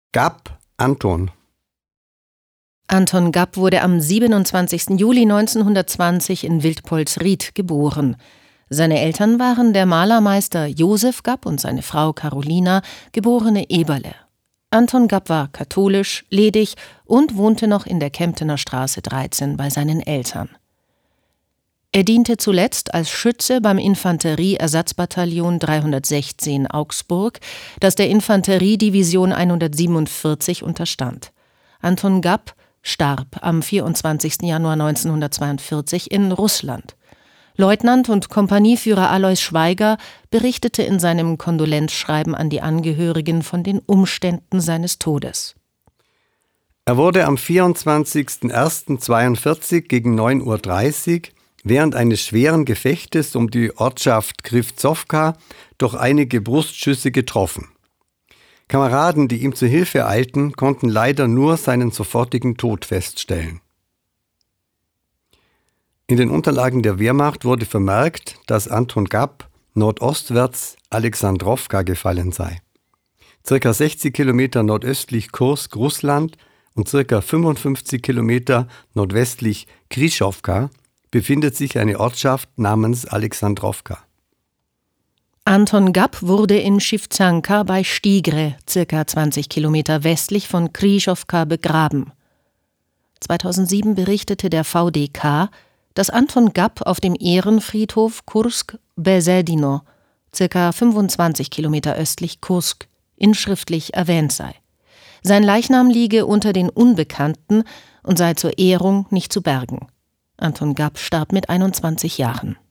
Gapp, Anton. Anton Gapp wurde am 27. Juli 1920 in Wildpolsried geboren. Seine Eltern waren der Malermeister Josef Gapp und seine Frau Carolina, geborene Eberle. Anton Gapp war katholisch, ledig und wohnte noch in der Kemptener Straße 13 bei seinen Eltern. Er diente zuletzt als Schütze beim Infanterie-Ersatzbataillon 316 Augsburg, das der Infanteriedivision 147 unterstand. Anton Gapp starb am 24. Januar 1942 in Russland. Leutnant und Kompanieführer Alois Schweiger berichtete in seinem Kondolenzschreiben an die Angehörigen von den Umständen seines Todes. Er wurde am 24.01.42 gegen 9:30 Uhr während eines schweren Gefechtes um die Ortschaft Krivzovka durch einige Brustschüsse getroffen. Kameraden, die ihm zu Hilfe eilten, konnten leider nur seinen sofortigen Tod feststellen. In den Unterlagen der Wehrmacht wurde vermerkt, dass Anton Gapp nordostwärts Alexandrowka gefallen sei. Circa 60 Kilometer nordöstlich Kursk, Russland und circa 55 Kilometer nordwestlich Krischowka befindet sich eine Ortschaft namens Alexandrowka. Anton Gapp wurde in Schifzanka bei Stigre, circa 20 Kilometer westlich von Krischowka, begraben. 2007 berichtete der VDK, dass Anton Gapp auf dem Ehrenfriedhof Kursk-Besedino, circa 25 Kilometer östlich Kursk, inschriftlich erwähnt sei. Sein Leichnam liege unter den Unbekannten und sei zur Ehrung nicht zu bergen. Anton Gapp starb mit 21 Jahren.